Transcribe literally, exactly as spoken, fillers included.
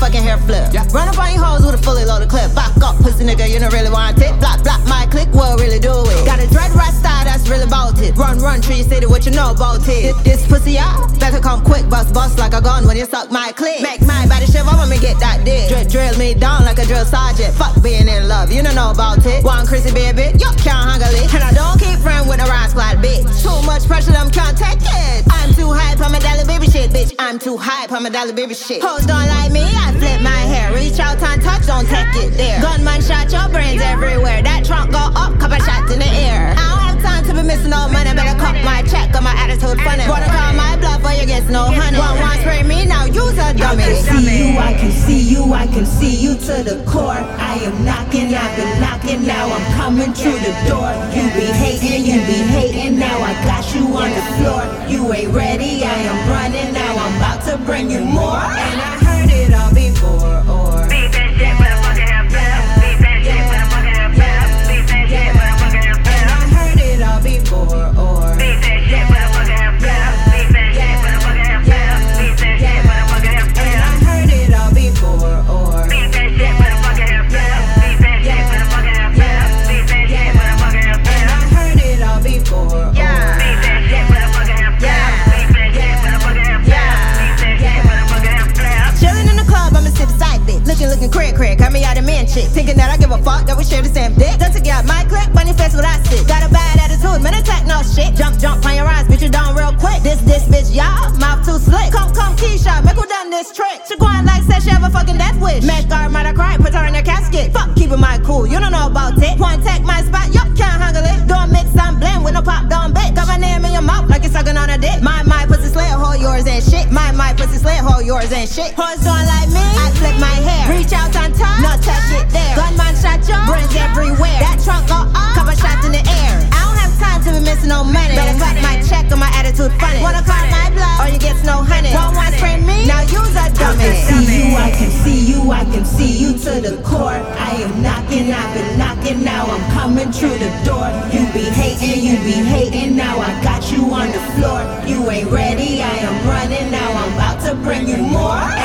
fucking hair flip. Yeah. Run up on you hoes with a fully loaded clip. Back up, pussy nigga, you don't really want it. Block, block, my click will really do it. Got a dread right style that's really about it. Run, run, tree city, what you know about it. This, this pussy, yeah, better come quick, bust, bust like a gun when you suck my click. Make my body shiver when me get that dick. Drill, drill me down like a drill sergeant. Fuck being in love, you don't know about it. One Chrissy baby, you can't handle it. And I don't keep friends with a ride squad bitch. Too much pressure, them can't take it. I'm too hype on my dollar baby shit, bitch. I'm too hype on my dollar baby shit. Hoes don't like me, I flip my hair. Reach out and touch, don't take it there. Gunman shot your brains everywhere. That trunk go up, couple shots in the air. I don't have time to be missing no money. Better cut my check, got my attitude funny. Wanna call my bluff or you get no honey. One one spray me, now you's a dummy. I can see you, I can see you, I can see you to the core. I am knocking, I've been knocking, now I'm coming through the door. You be hating, you be hating, now I got you on the floor. You ain't ready, I am running, now I'm about to bring you more. And I heard it all before, or beat that shit, but I'm fucking hell, beat that shit, but I'm fucking hell, beat that shit, but I'm fucking hell. And I heard it all before, or beat that shit, but I'm fucking hell, beat that shit, but I'm fucking hell, beat that shit, but I'm fucking hell. And I heard it all before, or beat that shit, but I'm fucking hell, beat that shit, but I'm fucking hell, beat that shit, but I'm fucking hell. And I heard it all before, yeah, beat that shit, but I'm fucking hell, beat that shit, but I'm fucking hell, beat that shit, but I'm fucking hell. Chillin' in the club, I'm a sip side bitch. Looking, looking crack, crack, got me out of man shit. Thinking that I give a fuck, that we share the same dick. Done to get out my clip, bunny face what I sit. Got a bad attitude, man, attack no shit. Jump, jump on your eyes, bitch, you down real quick. This, this bitch, y'all, mouth too slick. Come, come, Keisha, make her done this trick. She going like said she have a fucking death wish. Make her mother cry, put her in her casket. Fuck, keeping my cool, you don't know about it. One take my spot, you can't handle it. Don't mix and blend with no pop down bitch. Got my name in your mouth like you're sucking on a dick. My, my pussy slay, hold yours and shit. My, my pussy slay, hold yours and shit. Hoes don't like me, I flip my hair. Reach out and touch, not touch it there. Gunman shot your brains everywhere. That trunk go up, couple shots in the air. I don't have time to be missing no money. Better cut my check or my attitude funny. Wanna call my bluff or you get no honey. One one spray me, now you's a dummy. I can see you, I can see you, I can see you to the core. I am knocking, I've been knocking, now I'm coming through the door. You be hating, you be hating, now I got you on the floor. You ain't ready, I am running, now I'm about to bring you more.